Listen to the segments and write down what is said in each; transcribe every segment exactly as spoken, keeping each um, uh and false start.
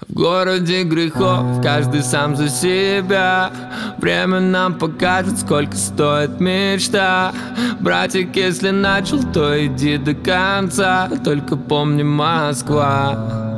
В городе грехов каждый сам за себя. Время нам покажет, сколько стоит мечта. Братик, если начал, то иди до конца. Только помни, Москва.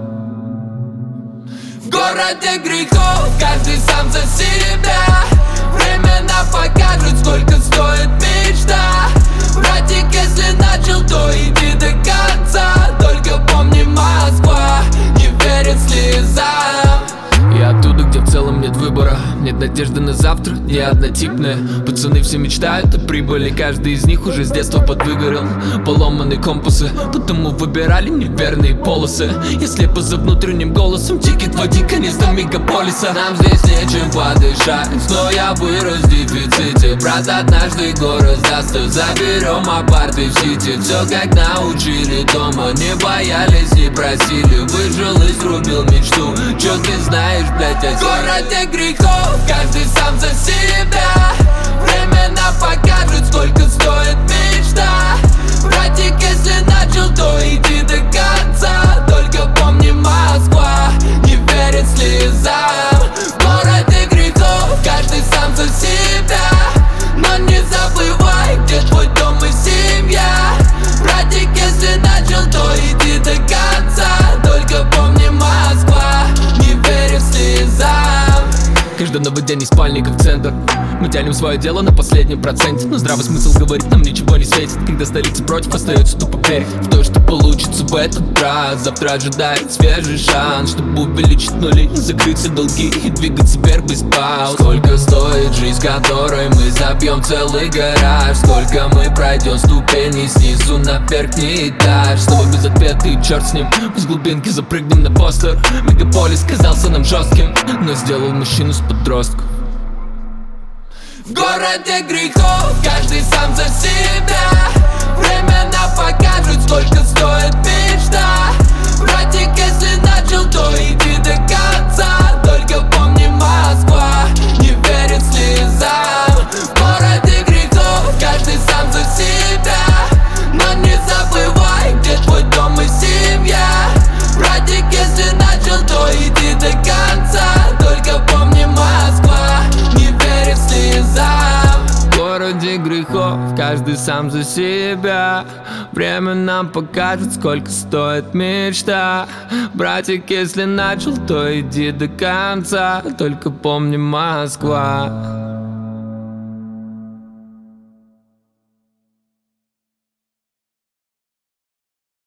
В городе грехов каждый сам за себя. Время нам покажет, сколько стоит мечта. Братик, если начал, то иди до конца. Только помни, Москва не верит слезам. Я оттуда, где в целом нет выбора, нет надежды на завтра, не однотипные. Пацаны все мечтают о прибыли, каждый из них уже с детства подвыгорел. Поломанные компасы, потому выбирали неверные полосы. Я слепо за внутренним голосом, тикет води, конец до мегаполиса. Нам здесь нечем подышать, но я вырос в дефиците. Брат, однажды город застыл, заберем апарты в сити. Все как научили дома, не боялись, не просили. Выжил и срубил мечту, чё ты знаешь, блять, о себе? В городе грехов каждый сам за себя. Время нам покажет, сколько стоит мечта. Братик, если начал, то иди до конца. Только помни, Москва не верит слезам. В городе грехов каждый сам за себя. Но не забывай, где твой дом и семья. Братик, если начал, то иди до конца. Только помни, Москва не верит слезам. Каждый новый день из спальника в центр. Мы тянем свое дело на последнем проценте. Но здравый смысл говорит, нам ничего не светит. Когда столица против, остается тупо верить в то, что получится в этот раз. Завтра ожидает свежий шанс, чтобы увеличить нули, закрыть все долги и двигаться вверх без пауз. Сколько стоит жизнь, которой мы забьем целый гараж? Сколько мы пройдем ступени снизу на верхний этаж? Снова без ответа и черт с ним, из глубинки запрыгнем на постер. Мегаполис казался нам жестким, но сделал мужчину с подростков. В городе грехов каждый сам за себя. Время нам покажет, сколько стоит мечта. Братик, если начал, то иди до конца. Только помни, Москва не верит слезам. В городе грехов каждый сам за себя. Но не забывай, где твой дом и семья. Братик, если начал, то иди до конца. Только помни, Москва не верит слезам. В городе грехов каждый сам за себя. Время нам покажет, сколько стоит мечта. Братик, если начал, то иди до конца. Только помни, Москва.